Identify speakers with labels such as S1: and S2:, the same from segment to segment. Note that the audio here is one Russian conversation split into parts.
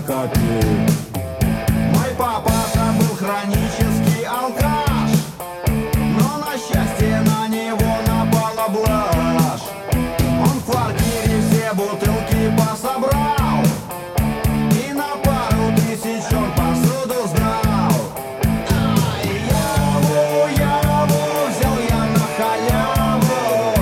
S1: накопил. Мой папаша был хронический алкаш, но на счастье на него напала блажь. Он в квартире все бутылки пособрал и на пару тысяч он посуду сдал. Ай, яву взял я на халяву.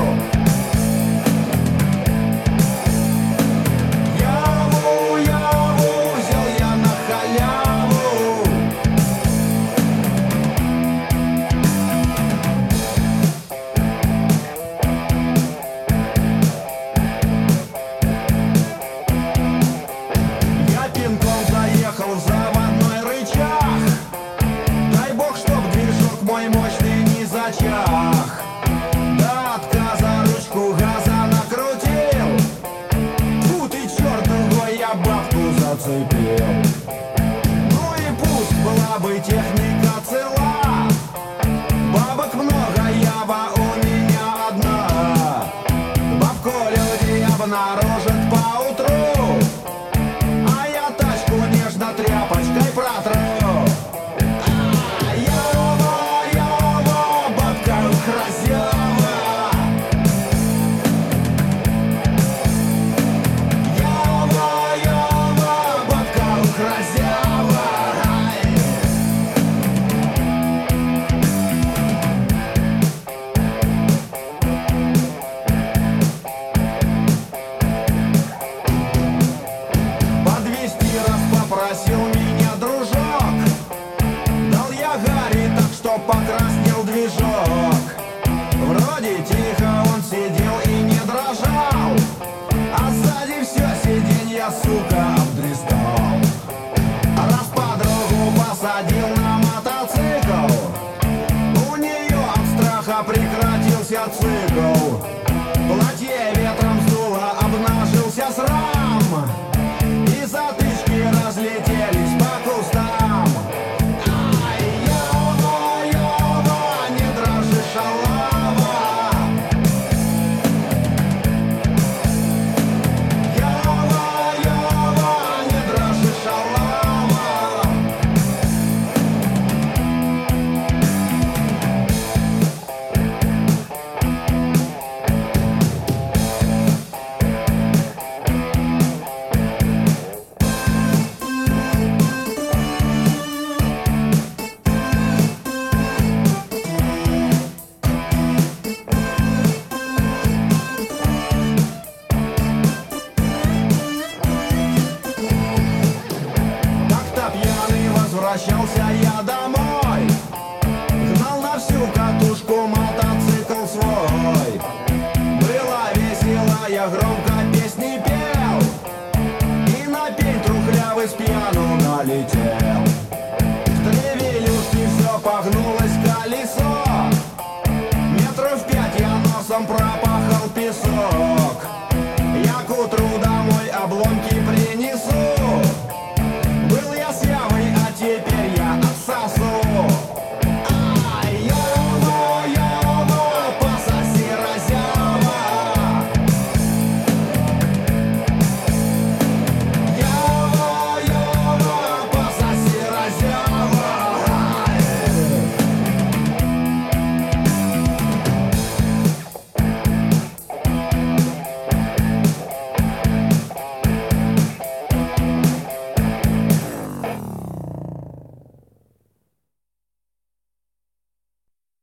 S1: Яву взял я на халяву. Я пинком заехал в заводной рычаг. Дай бог, чтоб движок мой мощный не зачах. До отказа ручку газа накрутил. Фу ты, черт другой, я бабку зацепил. Ну и пусть была бы техника цела, бабок много, ява у меня одна. Бабку люди обнаружат поутру, а я тачку нежно тряпочкой протру. Ява, бабка хразява. Ява, бабка хразява. Подвезти раз попросил меня дружок. Дал я Гарри так, что покраснел движок. Вроде тихо он сидел и не дрожал, а сзади все сиденье, сука, обдристал. Раз подругу посадил на мотоцикл, у нее от страха прекратился цикл. Платье ветром сдуло, обнажился срам, и затычки разлетелись по кустам. Ай, ява, не дрожи, шалава. Ява, не дрожи, шалава. Как-то пьяный возвращался я домой, гнал на всю катушку мотоцикл свой. Было весело, я громко песни пел, и на пень трухлявый с пьяну налетел.